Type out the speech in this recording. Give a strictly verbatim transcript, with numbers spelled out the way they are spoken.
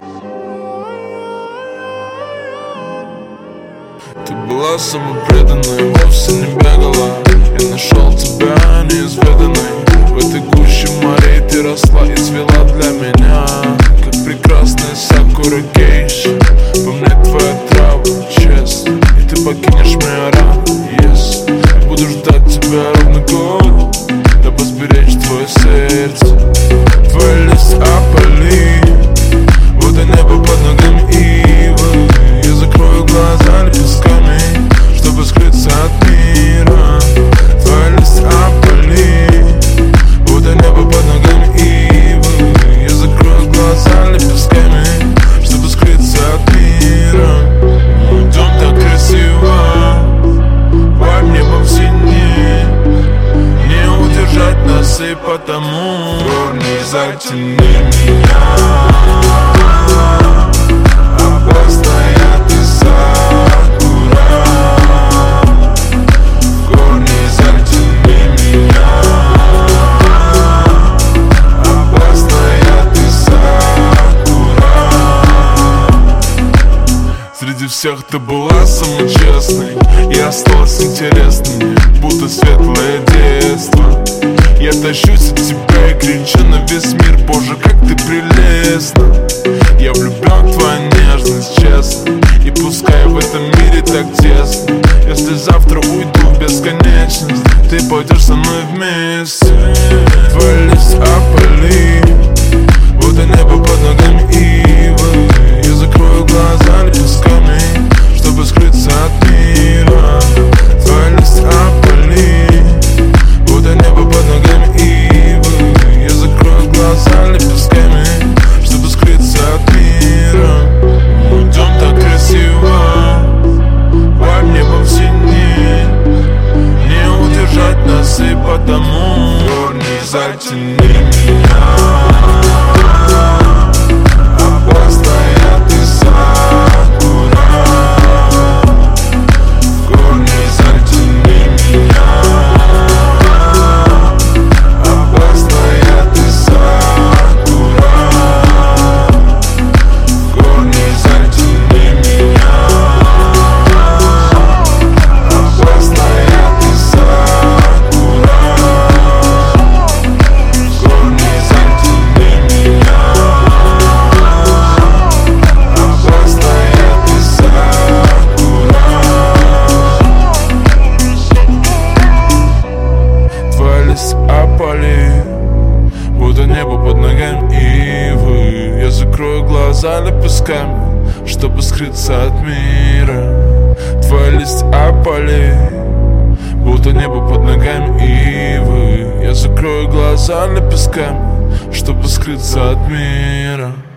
Ты была самой преданной, вовсе не бегала. Я нашел тебя неизведанной. В этой гуще морей ты росла и цвела для меня, как прекрасная сакура гейша. По мне твоя трава, честно, и ты покинешь меня рано, yes. Я буду ждать тебя ровно год, дабы сберечь твое сердце. Твои листья опали, вот и небо под ногами ивы. Я закрою глаза лепестками, чтобы скрыться от мира. Твои листья опали, вот и небо под ногами ивы. Я закрою глаза лепестками, чтобы скрыться от мира. Мой дом так красиво, вайб небом синий. Не удержать нас и потому горний затяни меня. Опасная ты сакура, в горний затяни меня. Опасная ты сакура. Среди всех ты была самой честной и осталась интересной мне, будто светлое детство. Я тащусь от тебя и кричу на весь мир: боже, как ты прелестна. Я влюблен в твою нежность, честно, и пускай в этом мире так тесно. Если завтра уйду в бесконечность, ты пойдешь со мной вместе. Твои листья опали, вот и небо под ногами ивы. Я закрою глаза лепестками, чтобы скрыться от мира. Твои листья опали, вот и небо под ногами ивы. Я закрою глаза лепестками, чтобы скрыться от мира. Мой дом так красиво, вайб небом синий. Не удержать нас и потому горний затяни меня. Опасная ты сакура, в горний затяни меня. Опасная ты сакура, в горний затяни меня. Опасная ты сакура, в горний затяни меня. Опасная ты сакура. Твои листья опали, будто небо под ногами ивы. Я закрою глаза лепестками, чтобы скрыться от мира. Твои листья опали, будто небо под ногами ивы. Я закрою глаза лепестками, чтобы скрыться от мира.